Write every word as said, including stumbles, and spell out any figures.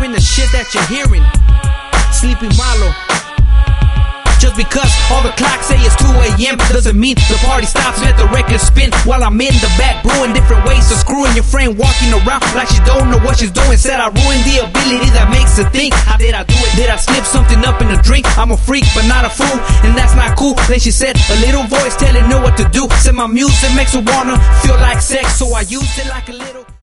hearing the shit that you're hearing. Sleepy Malo. Just because all the clocks say it's two A M doesn't mean the party stops. Let the record spin while I'm in the back brewing different ways of screwing your friend, walking around like she don't know what she's doing. Said I ruined the ability that makes her think. How did I do it? Did I slip something up in a drink? I'm a freak but not a fool, and that's not cool. Then she said a little voice telling her what to do. Said my music makes her wanna feel like sex, so I used it like a little